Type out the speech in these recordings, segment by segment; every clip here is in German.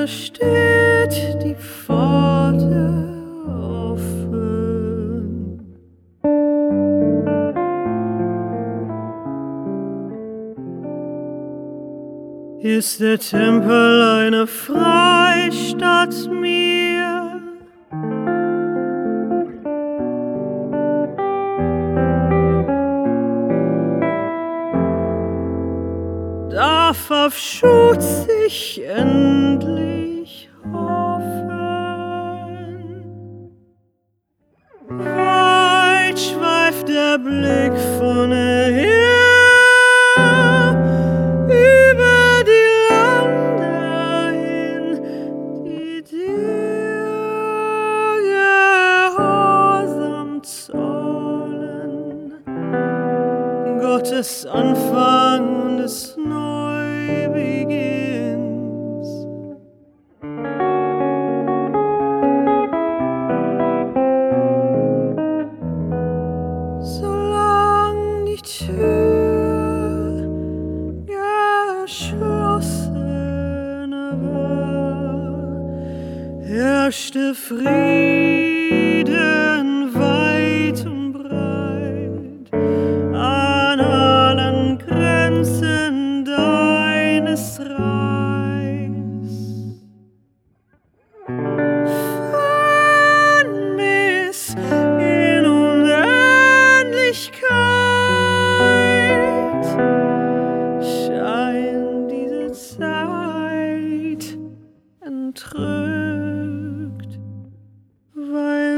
steht die Pforte offen. Ist der Tempel eine Freistatt mir? Darf auf Schutz ich endlich hoffen? Weit schweift der Blick von her über die Lande hin, die dir gehorsam zollen. Gottes Anfang und des Neubeginns. Solang die Tür geschlossen war, herrschte Frieden weit und breit an allen Grenzen deines Reichs. Fern bis in Unendlichkeit scheint diese Zeit entrückt, weil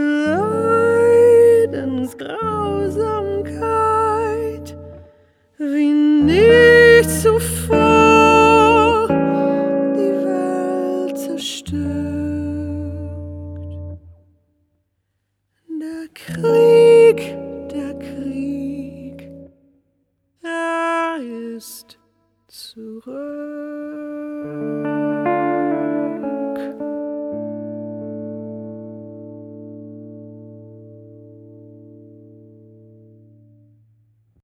Leidensgrausamkeit wie nie zuvor die Welt zerstört. Der Krieg, er ist zurück.